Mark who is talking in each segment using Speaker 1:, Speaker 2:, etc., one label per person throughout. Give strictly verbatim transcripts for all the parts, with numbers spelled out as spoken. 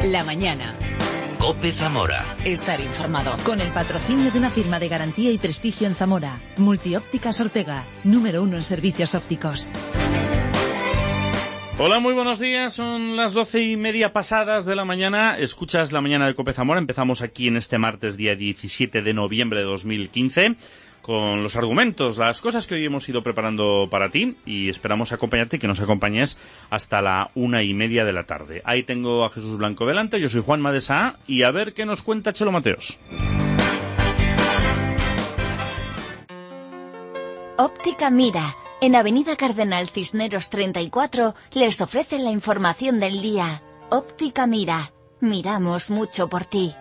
Speaker 1: La mañana.
Speaker 2: COPE Zamora.
Speaker 3: Estar informado. Con el patrocinio de una firma de garantía y prestigio en Zamora. Multiópticas Ortega, número uno en servicios ópticos.
Speaker 4: Hola, muy buenos días. Son las doce y media pasadas de la mañana. Escuchas La Mañana de COPE Zamora. Empezamos aquí en este martes, día diecisiete de noviembre de dos mil quince, con los argumentos, las cosas que hoy hemos ido preparando para ti, y esperamos acompañarte y que nos acompañes hasta la una y media de la tarde. Ahí tengo a Jesús Blanco delante, yo soy Juanma de Saa, y a ver qué nos cuenta Chelo Mateos.
Speaker 5: Óptica Mira, en Avenida Cardenal Cisneros treinta y cuatro, les ofrecen la información del día. Óptica Mira, miramos mucho por ti.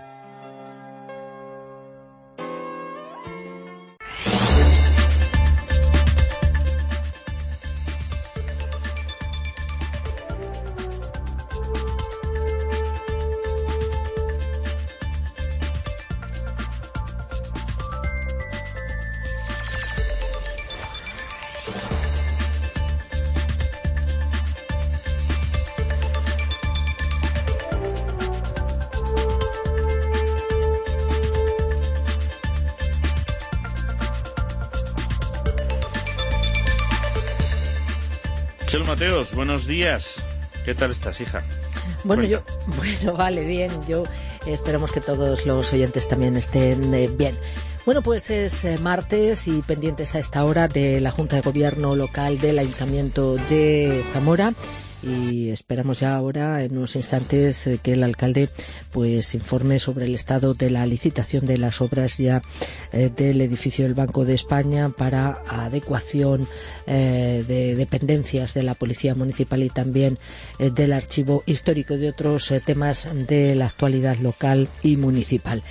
Speaker 4: Chelo Mateos, buenos días. ¿Qué tal estás, hija?
Speaker 6: Bueno, yo, bueno, vale, bien. Yo eh, esperamos que todos los oyentes también estén eh, bien. Bueno, pues es eh, martes y pendientes a esta hora de la Junta de Gobierno Local del Ayuntamiento de Zamora. Y esperamos ya ahora, en unos instantes, eh, que el alcalde pues informe sobre el estado de la licitación de las obras ya eh, del edificio del Banco de España para adecuación eh, de dependencias de la Policía Municipal y también eh, del Archivo Histórico, de otros eh, temas de la actualidad local y municipal.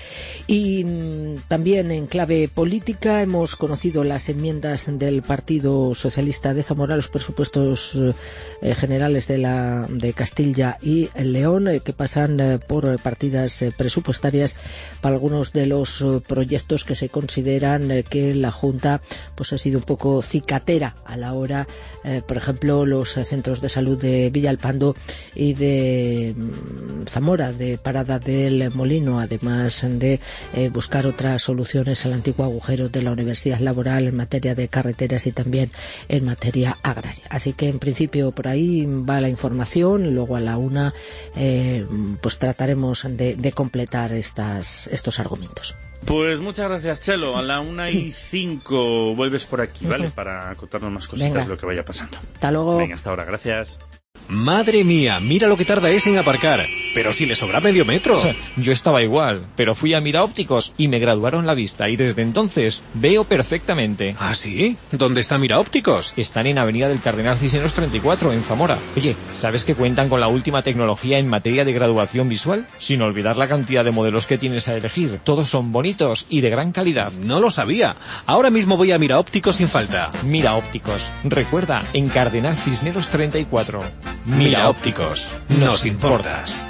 Speaker 6: Y mmm, también en clave política hemos conocido las enmiendas del Partido Socialista de Zamora, los presupuestos eh, generales de la de Castilla y León, eh, que pasan eh, por eh, partidas eh, presupuestarias para algunos de los eh, proyectos que se consideran eh, que la Junta pues ha sido un poco cicatera a la hora, eh, por ejemplo, los eh, centros de salud de Villalpando y de mm, Zamora, de Parada del Molino, además de eh, buscar otras soluciones al antiguo agujero de la Universidad Laboral en materia de carreteras y también en materia agraria. Así que en principio por ahí va la información. Luego a la una eh, pues trataremos de, de completar estas, estos argumentos.
Speaker 4: Pues muchas gracias, Chelo. A la una y cinco vuelves por aquí, ¿vale? Uh-huh. Para contarnos más cositas. Venga. De lo que vaya pasando.
Speaker 6: Hasta luego.
Speaker 4: Venga, hasta ahora. Gracias.
Speaker 2: Madre mía, mira lo que tarda ese en aparcar. Pero si le sobra medio metro.
Speaker 7: Yo estaba igual, pero fui a Mira Ópticos y me graduaron la vista y desde entonces veo perfectamente.
Speaker 2: ¿Ah, sí? ¿Dónde está Mira Ópticos?
Speaker 7: Están en Avenida del Cardenal Cisneros treinta y cuatro, en Zamora. Oye, ¿sabes que cuentan con la última tecnología en materia de graduación visual? Sin olvidar la cantidad de modelos que tienes a elegir. Todos son bonitos y de gran calidad.
Speaker 2: No lo sabía. Ahora mismo voy a Mira Ópticos sin falta.
Speaker 7: Mira Ópticos. Recuerda, en Cardenal Cisneros treinta y cuatro.
Speaker 2: Mira Ópticos, nos importas.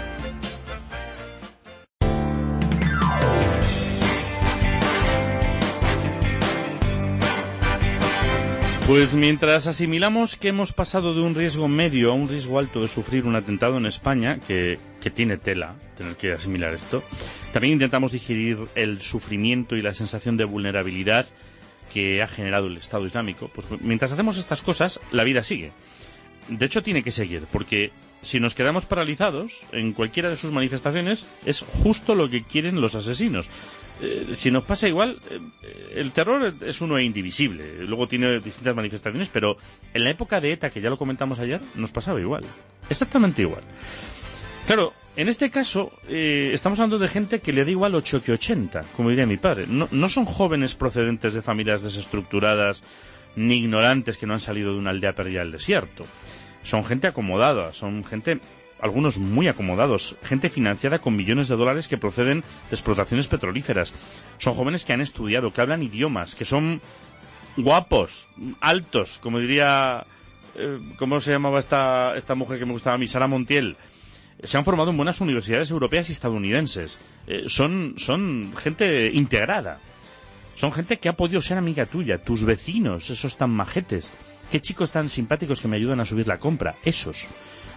Speaker 4: Pues mientras asimilamos que hemos pasado de un riesgo medio a un riesgo alto de sufrir un atentado en España, que, que tiene tela tener que asimilar esto, también intentamos digerir el sufrimiento y la sensación de vulnerabilidad que ha generado el Estado Islámico. Pues mientras hacemos estas cosas, la vida sigue. De hecho, tiene que seguir, porque si nos quedamos paralizados en cualquiera de sus manifestaciones, es justo lo que quieren los asesinos. Eh, si nos pasa igual, eh, el terror es uno indivisible. Luego tiene distintas manifestaciones, pero en la época de ETA, que ya lo comentamos ayer, nos pasaba igual. Exactamente igual. Claro, en este caso, eh, estamos hablando de gente que le da igual ocho que ochenta, como diría mi padre. No, no son jóvenes procedentes de familias desestructuradas ni ignorantes que no han salido de una aldea perdida del desierto. Son gente acomodada, son gente, algunos muy acomodados, gente financiada con millones de dólares que proceden de explotaciones petrolíferas. Son jóvenes que han estudiado, que hablan idiomas, que son guapos, altos, como diría, eh, ¿cómo se llamaba esta, esta mujer que me gustaba a mí? Sara Montiel. Se han formado en buenas universidades europeas y estadounidenses. Eh, son, son gente integrada. Son gente que ha podido ser amiga tuya, tus vecinos, esos tan majetes. Qué chicos tan simpáticos que me ayudan a subir la compra, esos.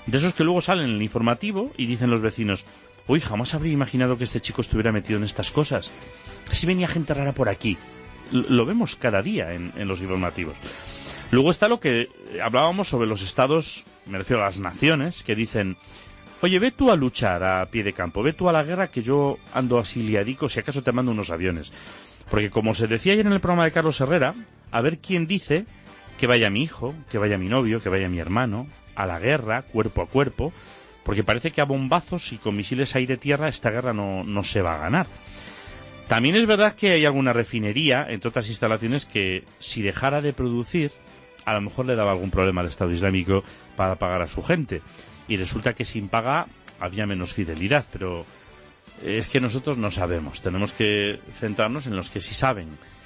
Speaker 4: De esos que luego salen en el informativo y dicen los vecinos, uy, jamás habría imaginado que este chico estuviera metido en estas cosas. Si venía gente rara por aquí. Lo vemos cada día en, en los informativos. Luego está lo que hablábamos sobre los estados, me refiero a las naciones, que dicen, oye, ve tú a luchar a pie de campo, ve tú a la guerra que yo ando así liadico, si acaso te mando unos aviones. Porque como se decía ayer en el programa de Carlos Herrera, a ver quién dice que vaya mi hijo, que vaya mi novio, que vaya mi hermano, a la guerra, cuerpo a cuerpo, porque parece que a bombazos y con misiles aire-tierra esta guerra no, no se va a ganar. También es verdad que hay alguna refinería, entre otras instalaciones, que si dejara de producir, a lo mejor le daba algún problema al Estado Islámico para pagar a su gente. Y resulta que sin paga había menos fidelidad, pero es que nosotros no sabemos. Tenemos que centrarnos en los que sí saben.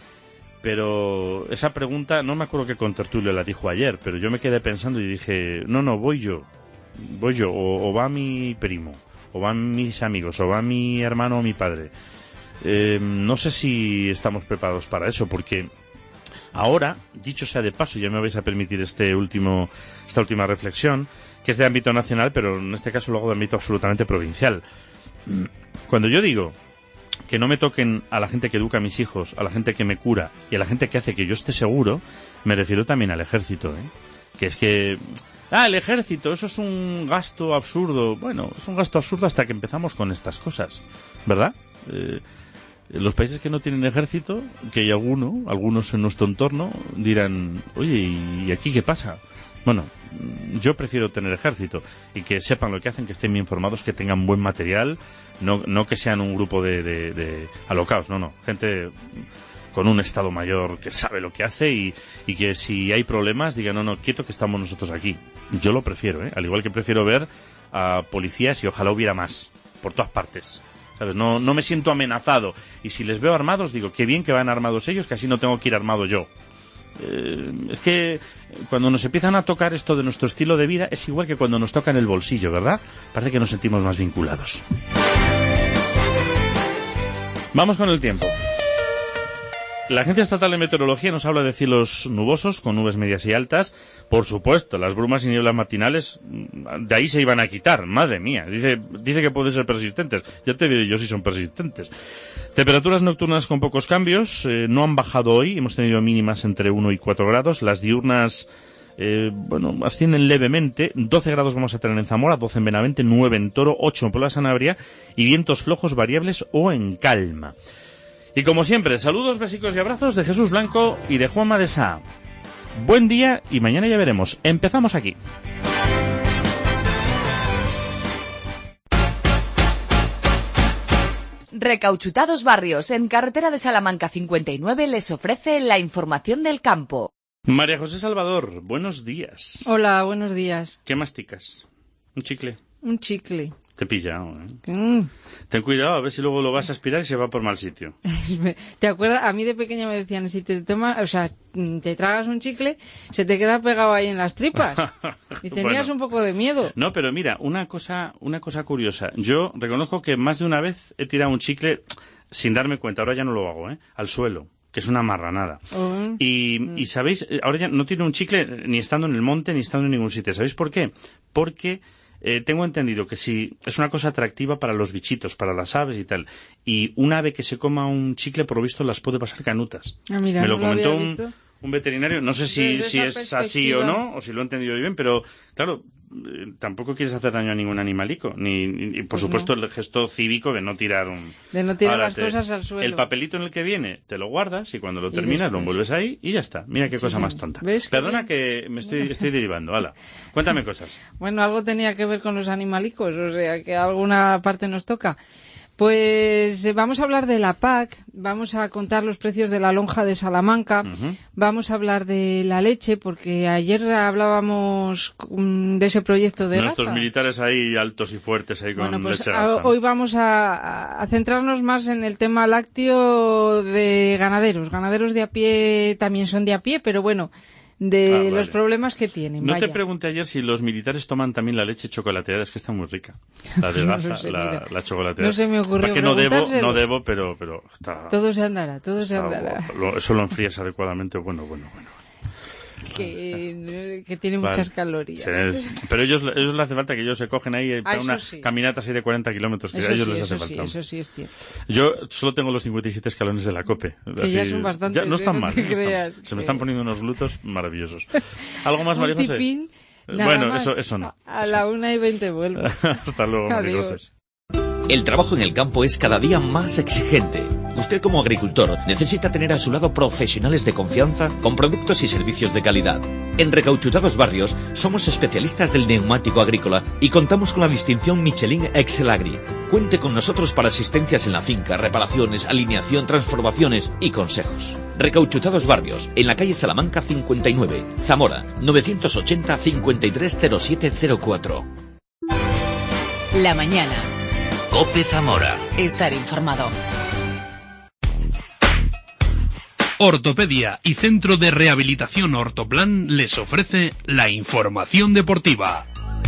Speaker 4: Pero esa pregunta, no me acuerdo qué contertulio la dijo ayer, pero yo me quedé pensando y dije, no, no, voy yo. Voy yo, o, o va mi primo, o van mis amigos, o va mi hermano o mi padre. Eh, no sé si estamos preparados para eso, porque ahora, dicho sea de paso, ya me vais a permitir este último, esta última reflexión, que es de ámbito nacional, pero en este caso lo hago de ámbito absolutamente provincial. Cuando yo digo que no me toquen a la gente que educa a mis hijos, a la gente que me cura y a la gente que hace que yo esté seguro, me refiero también al ejército, ¿eh? Que es que... Ah, el ejército, eso es un gasto absurdo. Bueno, es un gasto absurdo hasta que empezamos con estas cosas, ¿verdad? Eh, los países que no tienen ejército, que hay alguno, algunos en nuestro entorno, dirán, oye, ¿y aquí qué pasa? Bueno, yo prefiero tener ejército y que sepan lo que hacen, que estén bien informados, que tengan buen material, no, no que sean un grupo de, de, de alocaos, no, no, gente con un estado mayor que sabe lo que hace y, y que si hay problemas digan, no, no, quieto que estamos nosotros aquí. Yo lo prefiero, ¿eh? Al igual que prefiero ver a policías y ojalá hubiera más, por todas partes. ¿Sabes? No, no me siento amenazado. Y si les veo armados, digo, qué bien que van armados ellos, que así no tengo que ir armado yo. Eh, es que cuando nos empiezan a tocar esto de nuestro estilo de vida, es igual que cuando nos toca en el bolsillo, ¿verdad? Parece que nos sentimos más vinculados. Vamos con el tiempo. La Agencia Estatal de Meteorología nos habla de cielos nubosos, con nubes medias y altas. Por supuesto, las brumas y nieblas matinales, de ahí se iban a quitar. Madre mía, dice, dice que pueden ser persistentes. Ya te diré yo si son persistentes. Temperaturas nocturnas con pocos cambios. Eh, no han bajado hoy. Hemos tenido mínimas entre uno y cuatro grados. Las diurnas, eh, bueno, ascienden levemente. doce grados vamos a tener en Zamora, doce en Benavente, nueve en Toro, ocho en Puebla Sanabria y vientos flojos variables o en calma. Y como siempre, saludos, besicos y abrazos de Jesús Blanco y de Juanma de Sá. Buen día y mañana ya veremos. Empezamos aquí.
Speaker 3: Recauchutados Barrios, en carretera de Salamanca cincuenta y nueve, les ofrece la información del campo.
Speaker 4: María José Salvador, buenos días.
Speaker 1: Hola, buenos días.
Speaker 4: ¿Qué masticas? ¿Un chicle?
Speaker 1: Un chicle.
Speaker 4: Te he pillado, ¿eh?
Speaker 1: Mm.
Speaker 4: Ten cuidado, a ver si luego lo vas a aspirar y se va por mal sitio.
Speaker 1: ¿Te acuerdas? A mí de pequeña me decían, si te tomas, o sea, te tragas un chicle, se te queda pegado ahí en las tripas. Y tenías bueno, un poco de miedo.
Speaker 4: No, pero mira, una cosa, una cosa curiosa. Yo reconozco que más de una vez he tirado un chicle sin darme cuenta, ahora ya no lo hago, ¿eh? Al suelo, que es una marranada. Uh-huh. Y, uh-huh. y sabéis, ahora ya no tiro un chicle ni estando en el monte ni estando en ningún sitio. ¿Sabéis por qué? Porque Eh, tengo entendido que si es una cosa atractiva para los bichitos, para las aves y tal, y un ave que se coma un chicle, por lo visto, las puede pasar canutas.
Speaker 1: Ah, mira,
Speaker 4: me lo
Speaker 1: no
Speaker 4: comentó
Speaker 1: lo
Speaker 4: un, un veterinario, no sé si, si es así o no, o si lo he entendido bien, pero claro, eh, tampoco quieres hacer daño a ningún animalico, ni, ni por pues supuesto no. El gesto cívico de no tirar un...
Speaker 1: De no tirar
Speaker 4: Ahora,
Speaker 1: las
Speaker 4: te,
Speaker 1: cosas al suelo.
Speaker 4: El papelito en el que viene te lo guardas y cuando lo terminas lo envuelves ahí y ya está. Mira qué sí, cosa sí. más tonta. Perdona que, que me estoy, estoy derivando, hala. Cuéntame cosas.
Speaker 1: Bueno, algo tenía que ver con los animalicos, o sea, que alguna parte nos toca. Pues eh, vamos a hablar de la P A C, vamos a contar los precios de la lonja de Salamanca, uh-huh. Vamos a hablar de la leche, porque ayer hablábamos um, de ese proyecto de
Speaker 4: Nuestros
Speaker 1: raza.
Speaker 4: Militares ahí altos y fuertes ahí con
Speaker 1: bueno, pues
Speaker 4: leche
Speaker 1: a,
Speaker 4: raza.
Speaker 1: Hoy vamos a, a centrarnos más en el tema lácteo de ganaderos. Ganaderos de a pie también son de a pie, pero bueno, de ah, vale. los problemas que tienen.
Speaker 4: No
Speaker 1: vaya.
Speaker 4: Te pregunté ayer si los militares toman también la leche chocolateada, es que está muy rica. La de raza, no sé, la, la chocolateada.
Speaker 1: No se me ocurrió
Speaker 4: que no debo, no debo, pero, pero está...
Speaker 1: Todo se andará, todo se andará.
Speaker 4: Lo, eso lo enfrías adecuadamente, bueno, bueno, bueno.
Speaker 1: que, que tiene
Speaker 4: Vale.
Speaker 1: muchas calorías.
Speaker 4: Sí, es- pero ellos, ellos les hace falta que ellos se cogen ahí
Speaker 1: Ah,
Speaker 4: para
Speaker 1: eso
Speaker 4: unas
Speaker 1: sí.
Speaker 4: caminatas ahí de cuarenta kilómetros, que
Speaker 1: Eso
Speaker 4: a ellos
Speaker 1: sí,
Speaker 4: les hace
Speaker 1: eso sí,
Speaker 4: falta.
Speaker 1: eso sí es cierto.
Speaker 4: Yo solo tengo los cincuenta y siete escalones de la COPE.
Speaker 1: Que ya son bastantes,
Speaker 4: Ya no
Speaker 1: ¿eh?
Speaker 4: están
Speaker 1: No
Speaker 4: mal.
Speaker 1: te
Speaker 4: no están
Speaker 1: creas
Speaker 4: mal. Se me
Speaker 1: que-
Speaker 4: están poniendo unos glúteos maravillosos. ¿Algo más, María
Speaker 1: Un
Speaker 4: José?
Speaker 1: tipín, nada
Speaker 4: Bueno,
Speaker 1: más.
Speaker 4: eso, eso no.
Speaker 1: A la una y veinte vuelvo.
Speaker 4: Hasta luego, María
Speaker 1: Adiós.
Speaker 4: José.
Speaker 8: El trabajo en el campo es cada día más exigente. Usted como agricultor necesita tener a su lado profesionales de confianza con productos y servicios de calidad. En Recauchutados Barrios somos especialistas del neumático agrícola y contamos con la distinción Michelin Excel Agri. Cuente con nosotros para asistencias en la finca, reparaciones, alineación, transformaciones y consejos. Recauchutados Barrios, en la calle Salamanca cincuenta y nueve, Zamora, novecientos ochenta, cincuenta y tres cero siete cero cuatro.
Speaker 3: La mañana.
Speaker 8: COPE Zamora.
Speaker 3: Estar informado.
Speaker 9: Ortopedia y Centro de Rehabilitación Ortoplan les ofrece la información deportiva.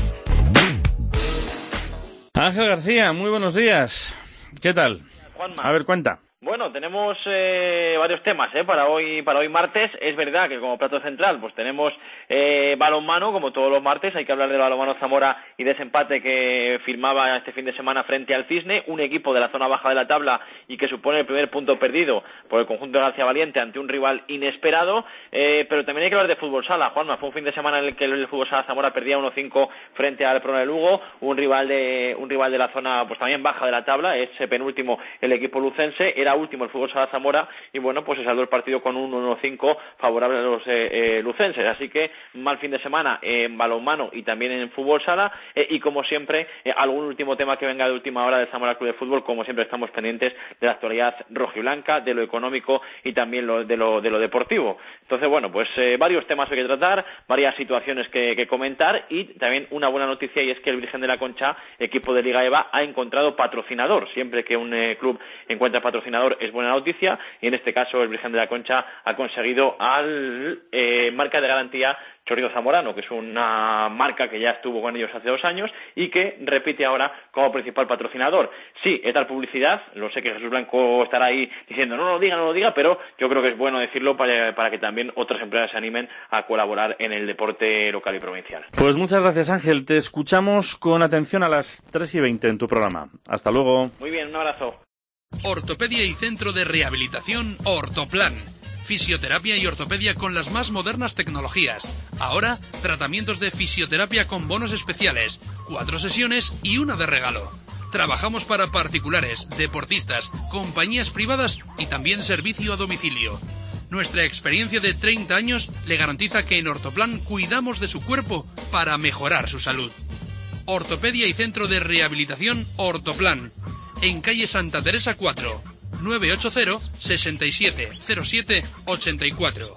Speaker 4: Ángel García, muy buenos días. ¿Qué tal?
Speaker 10: Juanma.
Speaker 4: A ver, cuenta.
Speaker 10: Bueno, tenemos eh, varios temas eh, para hoy para hoy martes. Es verdad que como plato central pues tenemos eh, balonmano, como todos los martes. Hay que hablar del balonmano Zamora y de ese empate que firmaba este fin de semana frente al Cisne, un equipo de la zona baja de la tabla y que supone el primer punto perdido por el conjunto de García Valiente ante un rival inesperado. Eh, pero también hay que hablar de fútbol sala, Juanma. Fue un fin de semana en el que el fútbol sala Zamora perdía uno cinco frente al Prona de Lugo, un rival de un rival de la zona pues también baja de la tabla. Es penúltimo el equipo lucense, era último el fútbol sala Zamora y bueno, pues se saldó el partido con un uno cinco favorable a los eh, eh, lucenses. Así que mal fin de semana en balonmano y también en fútbol sala eh, y como siempre eh, algún último tema que venga de última hora del Zamora Club de Fútbol. Como siempre estamos pendientes de la actualidad rojiblanca, de lo económico y también lo, de, lo, de lo deportivo. Entonces bueno, pues eh, varios temas hay que tratar, varias situaciones que, que comentar y también una buena noticia, y es que el Virgen de la Concha, equipo de Liga EVA, ha encontrado patrocinador. Siempre que un eh, club encuentra patrocinador es buena noticia, y en este caso el Virgen de la Concha ha conseguido al eh, marca de garantía Chorizo Zamorano, que es una marca que ya estuvo con ellos hace dos años y que repite ahora como principal patrocinador. Sí, es dar publicidad, lo sé que Jesús Blanco estará ahí diciendo no lo diga, no lo diga, pero yo creo que es bueno decirlo para, para que también otras empresas se animen a colaborar en el deporte local y provincial.
Speaker 4: Pues muchas gracias, Ángel. Te escuchamos con atención a las tres y veinte en tu programa. Hasta luego.
Speaker 10: Muy bien, un abrazo.
Speaker 9: Ortopedia y Centro de Rehabilitación Ortoplan. Fisioterapia y ortopedia con las más modernas tecnologías. Ahora, tratamientos de fisioterapia con bonos especiales, cuatro sesiones y una de regalo. Trabajamos para particulares, deportistas, compañías privadas y también servicio a domicilio. Nuestra experiencia de treinta años le garantiza que en Ortoplan cuidamos de su cuerpo para mejorar su salud. Ortopedia y Centro de Rehabilitación Ortoplan. En calle Santa Teresa cuatro. nueve ocho cero, seis siete cero siete, ocho cuatro.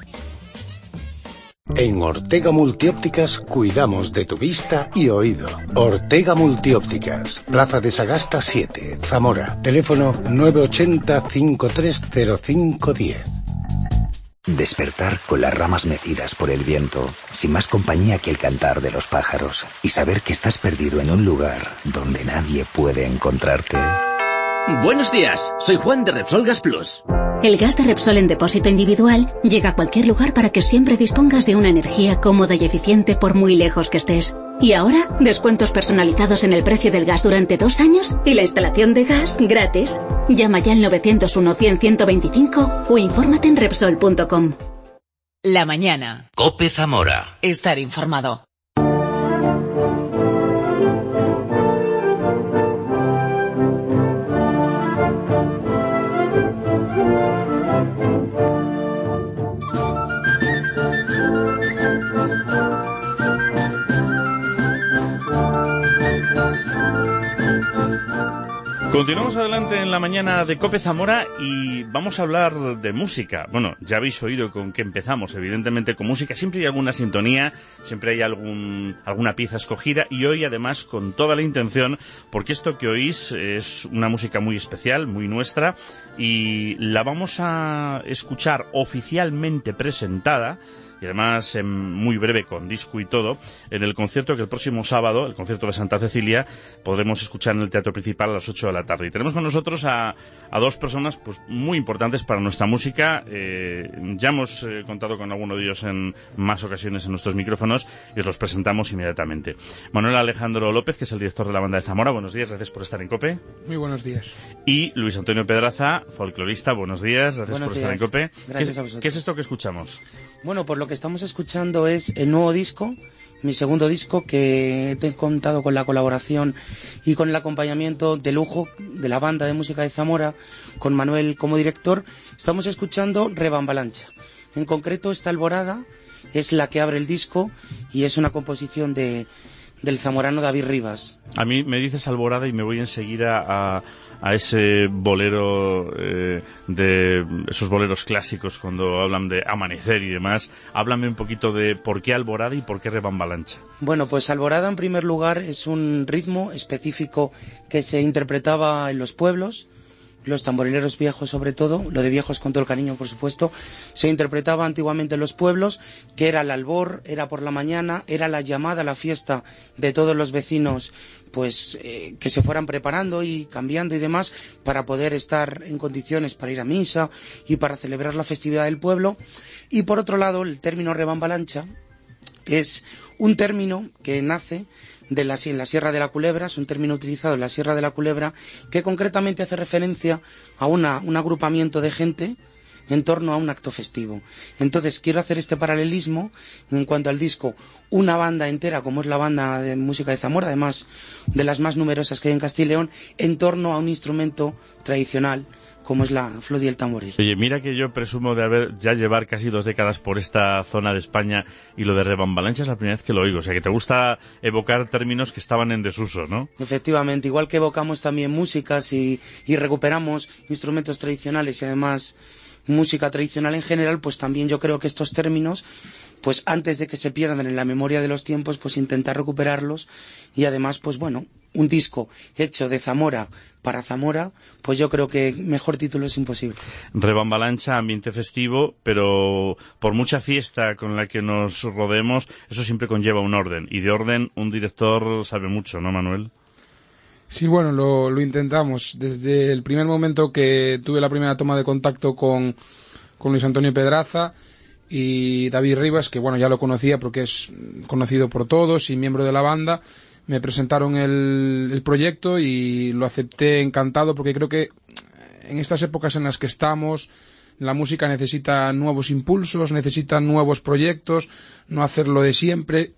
Speaker 11: En Ortega Multiópticas cuidamos de tu vista y oído. Ortega Multiópticas, Plaza de Sagasta siete, Zamora. Teléfono nueve ocho cero, cinco tres cero cinco uno cero.
Speaker 12: Despertar con las ramas mecidas por el viento, sin más compañía que el cantar de los pájaros, y saber que estás perdido en un lugar donde nadie puede encontrarte.
Speaker 13: Buenos días, soy Juan de Repsol Gas Plus.
Speaker 14: El gas de Repsol en depósito individual llega a cualquier lugar para que siempre dispongas de una energía cómoda y eficiente por muy lejos que estés. Y ahora, descuentos personalizados en el precio del gas durante dos años y la instalación de gas gratis. Llama ya al novecientos uno, cien, ciento veinticinco o infórmate en Repsol punto com.
Speaker 3: La mañana.
Speaker 8: COPE Zamora.
Speaker 3: Estar informado.
Speaker 4: Continuamos adelante en la mañana de COPE Zamora y vamos a hablar de música. Bueno, ya habéis oído con qué empezamos, evidentemente con música. Siempre hay alguna sintonía, siempre hay algún, alguna pieza escogida, y hoy además con toda la intención, porque esto que oís es una música muy especial, muy nuestra, y la vamos a escuchar oficialmente presentada y además en muy breve con disco y todo, en el concierto que el próximo sábado, el concierto de Santa Cecilia, podremos escuchar en el Teatro Principal a las ocho de la tarde. Y tenemos con nosotros a, a dos personas pues muy importantes para nuestra música. Eh, ya hemos eh, contado con alguno de ellos en más ocasiones en nuestros micrófonos y os los presentamos inmediatamente. Manuel Alejandro López, que es el director de la banda de Zamora. Buenos días, gracias por estar en COPE.
Speaker 15: Muy buenos días.
Speaker 4: Y Luis Antonio Pedraza, folclorista. Buenos días, gracias
Speaker 16: buenos
Speaker 4: por
Speaker 16: días.
Speaker 4: estar en COPE.
Speaker 16: Gracias
Speaker 4: ¿Qué,
Speaker 16: a vosotros.
Speaker 4: ¿Qué es esto que escuchamos?
Speaker 16: Bueno, pues lo que estamos escuchando es el nuevo disco, mi segundo disco, que he contado con la colaboración y con el acompañamiento de lujo de la banda de música de Zamora, con Manuel como director. Estamos escuchando Rebambalancha. En concreto, esta Alborada es la que abre el disco y es una composición de, del zamorano David Rivas.
Speaker 4: A mí me dices Alborada y me voy enseguida a, a ese bolero, eh, de esos boleros clásicos cuando hablan de amanecer y demás. Háblame un poquito de por qué Alborada y por qué Rebambalancha.
Speaker 16: Bueno, pues Alborada en primer lugar es un ritmo específico que se interpretaba en los pueblos, los tamborileros viejos sobre todo, lo de viejos con todo el cariño por supuesto, se interpretaba antiguamente en los pueblos, que era el albor, era por la mañana, era la llamada a la fiesta de todos los vecinos, pues eh, que se fueran preparando y cambiando y demás para poder estar en condiciones para ir a misa y para celebrar la festividad del pueblo. Y por otro lado, el término rebambalancha es un término que nace de la, en la Sierra de la Culebra, es un término utilizado en la Sierra de la Culebra que concretamente hace referencia a una, un agrupamiento de gente en torno a un acto festivo. Entonces quiero hacer este paralelismo en cuanto al disco, una banda entera como es la banda de música de Zamora, además de las más numerosas que hay en Castilla y León, en torno a un instrumento tradicional como es la flauta y el tamboril.
Speaker 4: Oye, mira que yo presumo de haber ya llevar casi dos décadas por esta zona de España y lo de Rebambalancha es la primera vez que lo oigo. O sea, que te gusta evocar términos que estaban en desuso, ¿no?
Speaker 16: Efectivamente, igual que evocamos también músicas y, y recuperamos instrumentos tradicionales y además música tradicional en general, pues también yo creo que estos términos, pues antes de que se pierdan en la memoria de los tiempos, pues intentar recuperarlos y además, pues bueno, un disco hecho de Zamora para Zamora, pues yo creo que mejor título es imposible.
Speaker 4: Rebambalancha, ambiente festivo, pero por mucha fiesta con la que nos rodeemos, eso siempre conlleva un orden. Y de orden un director sabe mucho, ¿no, Manuel?
Speaker 15: Sí, bueno, lo, lo intentamos. Desde el primer momento que tuve la primera toma de contacto con, con Luis Antonio Pedraza y David Rivas, que bueno, ya lo conocía porque es conocido por todos y miembro de la banda, me presentaron el, el proyecto y lo acepté encantado porque creo que en estas épocas en las que estamos la música necesita nuevos impulsos, necesita nuevos proyectos, no hacerlo de siempre.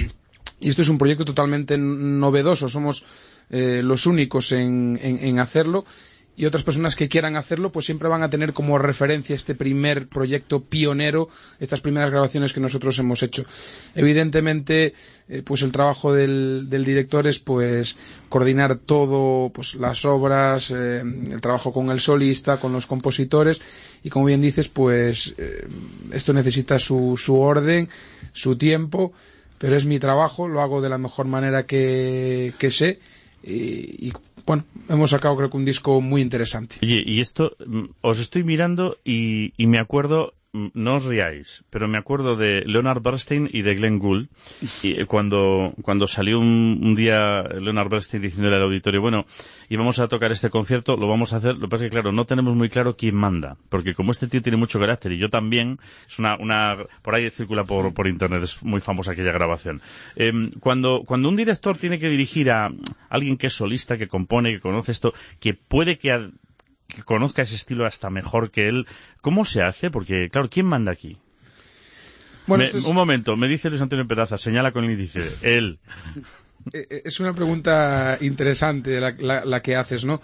Speaker 15: Y esto es un proyecto totalmente novedoso, somos eh, los únicos en, en, en hacerlo. Y otras personas que quieran hacerlo, pues siempre van a tener como referencia este primer proyecto pionero, estas primeras grabaciones que nosotros hemos hecho. Evidentemente, eh, pues el trabajo del, del director es pues coordinar todo, pues las obras, eh, el trabajo con el solista, con los compositores, y como bien dices, pues eh, esto necesita su, su orden, su tiempo, pero es mi trabajo, lo hago de la mejor manera que, que sé, y, y bueno, hemos sacado creo que un disco muy interesante.
Speaker 4: Oye, y esto, os estoy mirando y, y me acuerdo, no os riáis, pero me acuerdo de Leonard Bernstein y de Glenn Gould, y cuando, cuando salió un, un día Leonard Bernstein diciéndole al auditorio, bueno, íbamos a tocar este concierto, lo vamos a hacer, lo que pasa es que claro, no tenemos muy claro quién manda, porque como este tío tiene mucho carácter y yo también, es una, una por ahí circula por, por internet, es muy famosa aquella grabación. Eh, cuando, cuando un director tiene que dirigir a alguien que es solista, que compone, que conoce esto, que puede que a, que conozca ese estilo hasta mejor que él, ¿cómo se hace? Porque, claro, ¿quién manda aquí? Bueno, me, es... Un momento, me dice Luis Antonio Pedraza, señala con el índice, él.
Speaker 15: Es una pregunta interesante la, la, la que haces, ¿no?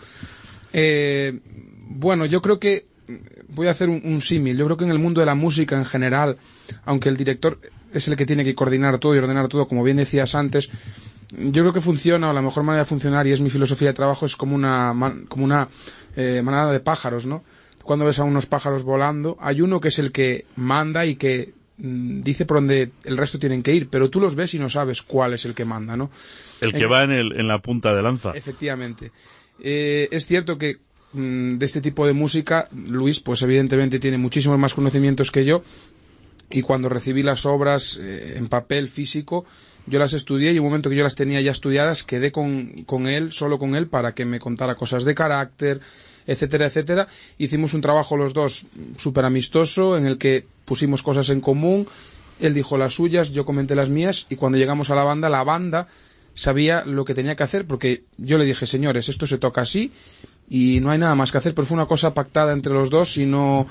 Speaker 15: Eh, bueno, yo creo que, voy a hacer un, un símil, yo creo que en el mundo de la música en general, aunque el director es el que tiene que coordinar todo y ordenar todo, como bien decías antes, yo creo que funciona, o la mejor manera de funcionar, y es mi filosofía de trabajo, es como una, como una eh, manada de pájaros, ¿no? Cuando ves a unos pájaros volando, hay uno que es el que manda y que mm, dice por dónde el resto tienen que ir, pero tú los ves y no sabes cuál es el que manda, ¿no?
Speaker 4: El que en, va en, el, en la punta de lanza.
Speaker 15: Efectivamente. Eh, es cierto que mm, de este tipo de música, Luis, pues evidentemente tiene muchísimos más conocimientos que yo, y cuando recibí las obras eh, en papel físico, yo las estudié y un momento que yo las tenía ya estudiadas quedé con, con él, solo con él, para que me contara cosas de carácter, etcétera, etcétera. Hicimos un trabajo los dos súper amistoso en el que pusimos cosas en común, él dijo las suyas, yo comenté las mías y cuando llegamos a la banda, la banda sabía lo que tenía que hacer porque yo le dije, señores, esto se toca así y no hay nada más que hacer, pero fue una cosa pactada entre los dos y no...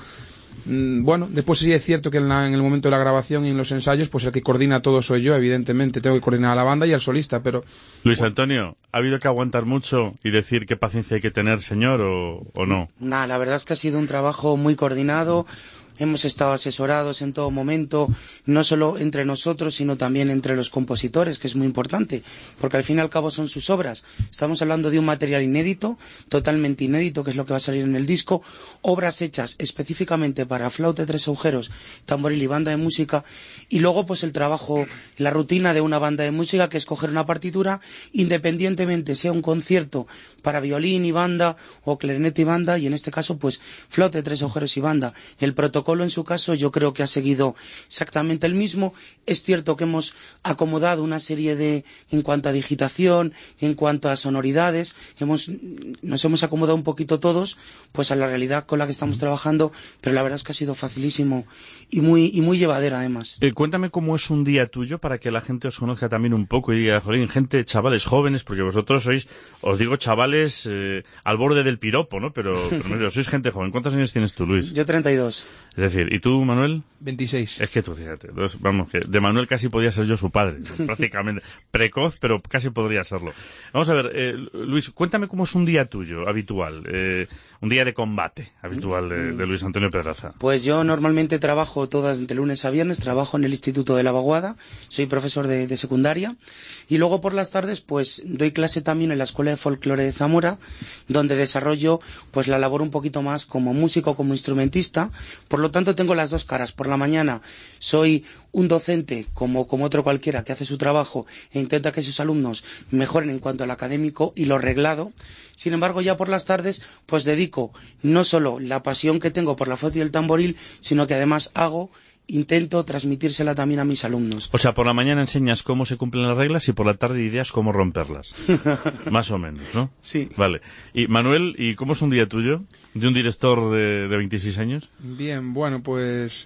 Speaker 15: Bueno, después sí es cierto que en, la, en el momento de la grabación y en los ensayos, pues el que coordina todo soy yo, evidentemente. Tengo que coordinar a la banda y al solista, pero...
Speaker 4: Luis Antonio, ¿ha habido que aguantar mucho y decir qué paciencia hay que tener, señor, o, o no?
Speaker 16: Nada, la verdad es que ha sido un trabajo muy coordinado. Hemos estado asesorados en todo momento, no solo entre nosotros, sino también entre los compositores, que es muy importante, porque al fin y al cabo son sus obras. Estamos hablando de un material inédito, totalmente inédito, que es lo que va a salir en el disco, obras hechas específicamente para flauta de tres agujeros, tamboril y banda de música, y luego pues el trabajo, la rutina de una banda de música, que es coger una partitura, independientemente sea un concierto para violín y banda, o clarinete y banda, y en este caso pues flauta de tres agujeros y banda. El protocolo en su caso yo creo que ha seguido exactamente el mismo. Es cierto que hemos acomodado una serie de, en cuanto a digitación, en cuanto a sonoridades, hemos, nos hemos acomodado un poquito todos pues a la realidad con la que estamos trabajando, pero la verdad es que ha sido facilísimo y muy, y muy llevadero además.
Speaker 4: Eh, cuéntame cómo es un día tuyo para que la gente os conozca también un poco y diga, jolín, gente, chavales jóvenes, porque vosotros sois, os digo chavales eh, al borde del piropo, ¿no? Pero, pero sois gente joven. ¿Cuántos años tienes tú, Luis?
Speaker 16: Yo treinta y dos.
Speaker 4: Es decir, ¿y tú, Manuel?
Speaker 15: veintiséis.
Speaker 4: Es que tú, fíjate, dos, vamos, que de Manuel casi podía ser yo su padre, prácticamente. Precoz, pero casi podría serlo. Vamos a ver, eh, Luis, cuéntame cómo es un día tuyo, habitual, eh, un día de combate habitual de, de Luis Antonio Pedraza.
Speaker 16: Pues yo normalmente trabajo todas de lunes a viernes, trabajo en el Instituto de la Vaguada, soy profesor de, de secundaria, y luego por las tardes pues doy clase también en la Escuela de Folclore de Zamora, donde desarrollo pues la labor un poquito más como músico, como instrumentista. Por lo tanto tengo las dos caras. Por la mañana soy un docente como, como otro cualquiera que hace su trabajo e intenta que sus alumnos mejoren en cuanto al académico y lo reglado. Sin embargo, ya por las tardes pues dedico no solo la pasión que tengo por la flauta y el tamboril, sino que además hago, intento transmitírsela también a mis alumnos.
Speaker 4: O sea, por la mañana enseñas cómo se cumplen las reglas y por la tarde ideas cómo romperlas. Más o menos, ¿no?
Speaker 16: Sí.
Speaker 4: Vale. Y Manuel, ¿y cómo es un día tuyo? ¿De un director de, de veintiséis años?
Speaker 15: Bien, bueno, pues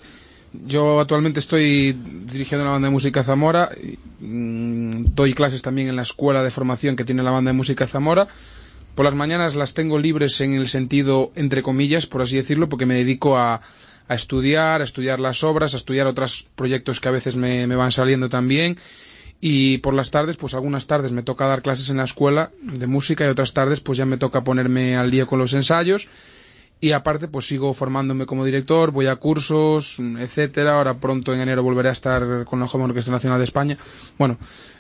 Speaker 15: yo actualmente estoy dirigiendo la banda de música Zamora. Doy clases también en la escuela de formación que tiene la banda de música Zamora. Por las mañanas las tengo libres en el sentido, entre comillas, por así decirlo, porque me dedico a, a estudiar, a estudiar las obras, a estudiar otros proyectos que a veces me, me van saliendo también. Y por las tardes, pues algunas tardes me toca dar clases en la escuela de música y otras tardes pues ya me toca ponerme al día con los ensayos. Y aparte pues sigo formándome como director, voy a cursos, etcétera. Ahora pronto en enero volveré a estar con la Joven Orquesta Nacional de España. Bueno,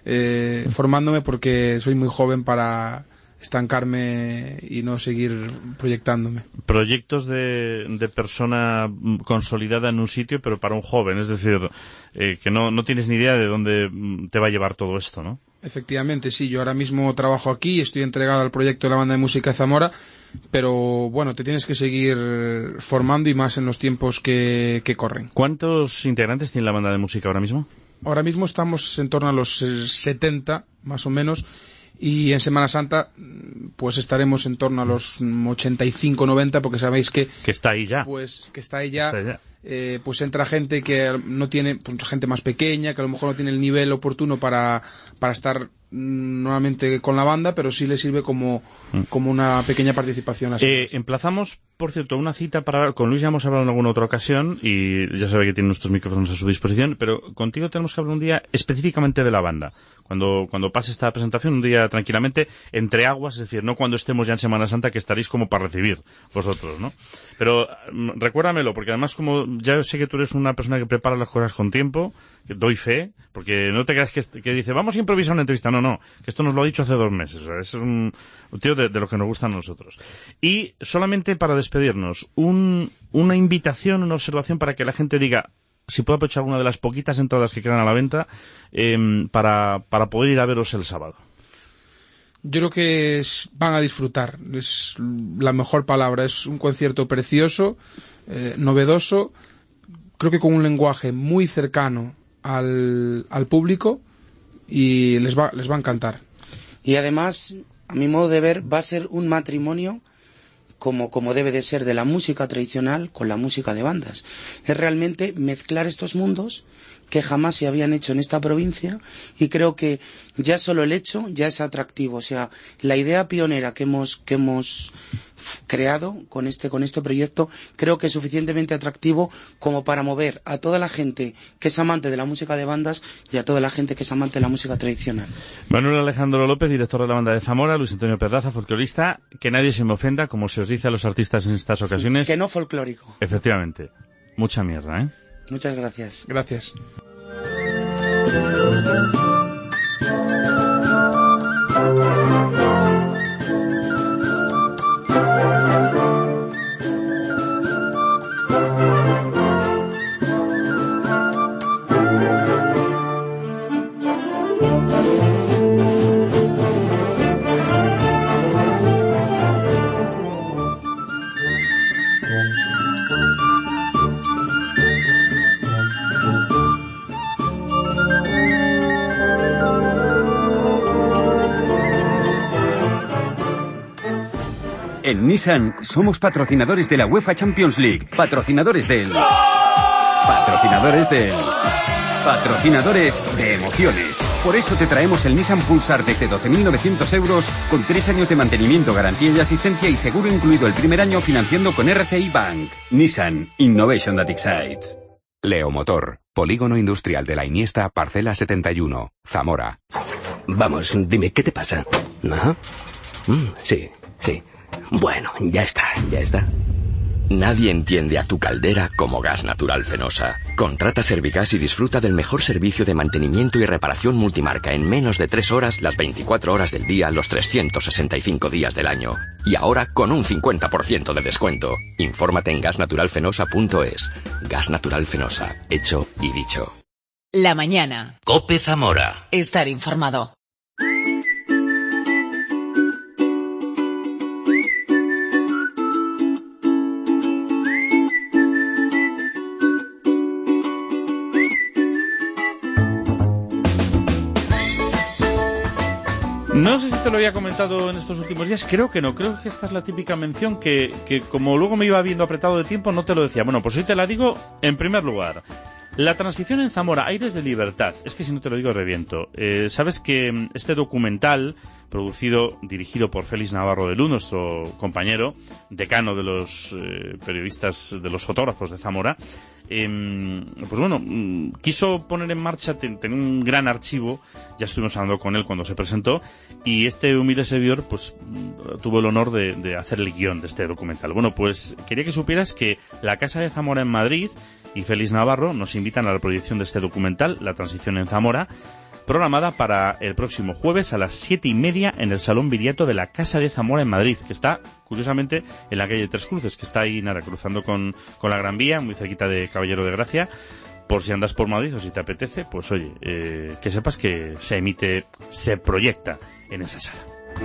Speaker 15: eh, formándome porque soy muy joven para estancarme y no seguir proyectándome.
Speaker 4: Proyectos de, de persona consolidada en un sitio, pero para un joven, es decir, eh, que no, no tienes ni idea de dónde te va a llevar todo esto, ¿no?
Speaker 15: Efectivamente, sí, yo ahora mismo trabajo aquí, estoy entregado al proyecto de la banda de música Zamora, pero bueno, te tienes que seguir formando y más en los tiempos que, que corren.
Speaker 4: ¿Cuántos integrantes tiene la banda de música ahora mismo?
Speaker 15: Ahora mismo estamos en torno a los setenta, más o menos, y en Semana Santa pues estaremos en torno a los ochenta y cinco, noventa, porque sabéis que...
Speaker 4: Que está ahí ya.
Speaker 15: Pues que está ahí ya,
Speaker 4: está ya.
Speaker 15: Eh, pues entra gente que no tiene, pues gente más pequeña, que a lo mejor no tiene el nivel oportuno para, para estar nuevamente con la banda, pero sí le sirve como, como una pequeña participación así.
Speaker 4: Eh, emplazamos, por cierto, una cita para... Con Luis ya hemos hablado en alguna otra ocasión y ya sabe que tiene nuestros micrófonos a su disposición, pero contigo tenemos que hablar un día específicamente de la banda. Cuando, cuando pase esta presentación, un día tranquilamente, entre aguas, es decir, no cuando estemos ya en Semana Santa, que estaréis como para recibir vosotros, ¿no? Pero recuérdamelo, porque además como ya sé que tú eres una persona que prepara las cosas con tiempo, que doy fe, porque no te creas que, que dice, vamos a improvisar una entrevista. No, no, que esto nos lo ha dicho hace dos meses. O sea, es un, un tío de, de lo que nos gusta a nosotros. Y solamente para despedirnos, un, una invitación, una observación para que la gente diga, si puedo aprovechar una de las poquitas entradas que quedan a la venta, eh, para, para poder ir a veros el sábado.
Speaker 15: Yo creo que es, van a disfrutar, es la mejor palabra. Es un concierto precioso, eh, novedoso, creo que con un lenguaje muy cercano al, al público y les va, les va a encantar.
Speaker 16: Y además, a mi modo de ver, va a ser un matrimonio como, como debe de ser de la música tradicional con la música de bandas. Es realmente mezclar estos mundos que jamás se habían hecho en esta provincia, y creo que ya solo el hecho ya es atractivo. O sea, la idea pionera que hemos que hemos creado con este con este proyecto creo que es suficientemente atractivo como para mover a toda la gente que es amante de la música de bandas y a toda la gente que es amante de la música tradicional.
Speaker 4: Manuel Alejandro López, director de la banda de Zamora, Luis Antonio Pedraza, folclorista. Que nadie se me ofenda, como se os dice a los artistas en estas ocasiones.
Speaker 16: Que no folclórico.
Speaker 4: Efectivamente. Mucha mierda, ¿eh?
Speaker 16: Muchas gracias.
Speaker 15: Gracias.
Speaker 17: En Nissan somos patrocinadores de la UEFA Champions League, patrocinadores del... Patrocinadores del... Patrocinadores de emociones. Por eso te traemos el Nissan Pulsar desde doce mil novecientos euros con tres años de mantenimiento, garantía y asistencia y seguro incluido el primer año financiando con R C I Bank. Nissan Innovation that excites.
Speaker 18: Leomotor, Polígono Industrial de la Iniesta, Parcela setenta y uno, Zamora.
Speaker 13: Vamos, dime, ¿qué te pasa? ¿Ajá? Mm, sí, sí. Bueno, ya está, ya está. Nadie entiende a tu caldera como Gas Natural Fenosa. Contrata Servigas y disfruta del mejor servicio de mantenimiento y reparación multimarca en menos de tres horas, las veinticuatro horas del día, los trescientos sesenta y cinco días del año. Y ahora con un cincuenta por ciento de descuento. Infórmate en gas natural fenosa punto es. Gas Natural Fenosa, hecho y dicho.
Speaker 3: La mañana.
Speaker 13: COPE Zamora.
Speaker 3: Estar informado.
Speaker 4: No sé si te lo había comentado en estos últimos días, creo que no, creo que esta es la típica mención que, que como luego me iba viendo apretado de tiempo no te lo decía. Bueno, pues hoy te la digo en primer lugar. La transición en Zamora, aires de libertad. Es que si no te lo digo reviento. Eh, Sabes que este documental, producido, dirigido por Félix Navarro de Luz, nuestro compañero, decano de los eh, periodistas, de los fotógrafos de Zamora, eh, pues bueno, quiso poner en marcha, ten, tener un gran archivo. Ya estuvimos hablando con él cuando se presentó, y este humilde servidor pues tuvo el honor de, de hacer el guión de este documental. Bueno, pues quería que supieras que la Casa de Zamora en Madrid y Félix Navarro nos invitan a la proyección de este documental, La Transición en Zamora, programada para el próximo jueves a las siete y media en el Salón Viriato de la Casa de Zamora en Madrid, que está, curiosamente, en la calle Tres Cruces, que está ahí, nada, cruzando con, con la Gran Vía, muy cerquita de Caballero de Gracia. Por si andas por Madrid o si te apetece, pues oye, eh, que sepas que se emite, se proyecta en esa sala.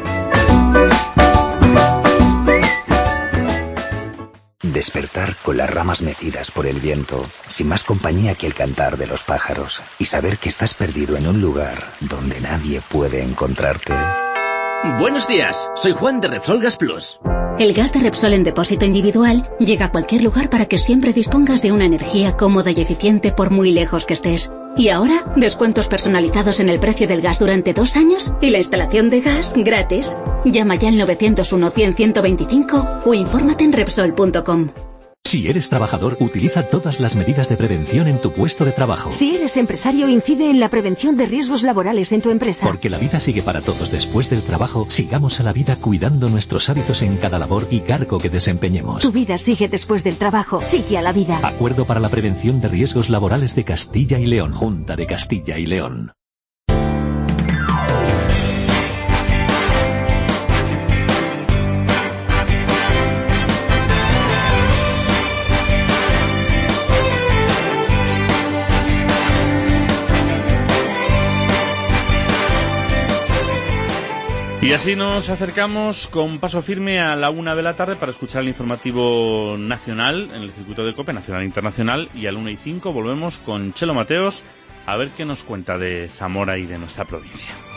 Speaker 12: Despertar con las ramas mecidas por el viento, sin más compañía que el cantar de los pájaros, y saber que estás perdido en un lugar donde nadie puede encontrarte.
Speaker 13: Buenos días, soy Juan de Repsol Gas Plus.
Speaker 14: El gas de Repsol en depósito individual llega a cualquier lugar para que siempre dispongas de una energía cómoda y eficiente por muy lejos que estés. Y ahora, descuentos personalizados en el precio del gas durante dos años y la instalación de gas gratis. Llama ya al novecientos uno, cien, ciento veinticinco o infórmate en Repsol punto com.
Speaker 19: Si eres trabajador, utiliza todas las medidas de prevención en tu puesto de trabajo.
Speaker 20: Si eres empresario, incide en la prevención de riesgos laborales en tu empresa.
Speaker 19: Porque la vida sigue para todos después del trabajo, sigamos a la vida cuidando nuestros hábitos en cada labor y cargo que desempeñemos.
Speaker 20: Tu vida sigue después del trabajo, sigue a la vida.
Speaker 19: Acuerdo para la prevención de riesgos laborales de Castilla y León. Junta de Castilla y León.
Speaker 4: Y así nos acercamos con paso firme a la una de la tarde para escuchar el informativo nacional en el circuito de COPE, nacional e internacional, y a la una y cinco volvemos con Chelo Mateos a ver qué nos cuenta de Zamora y de nuestra provincia.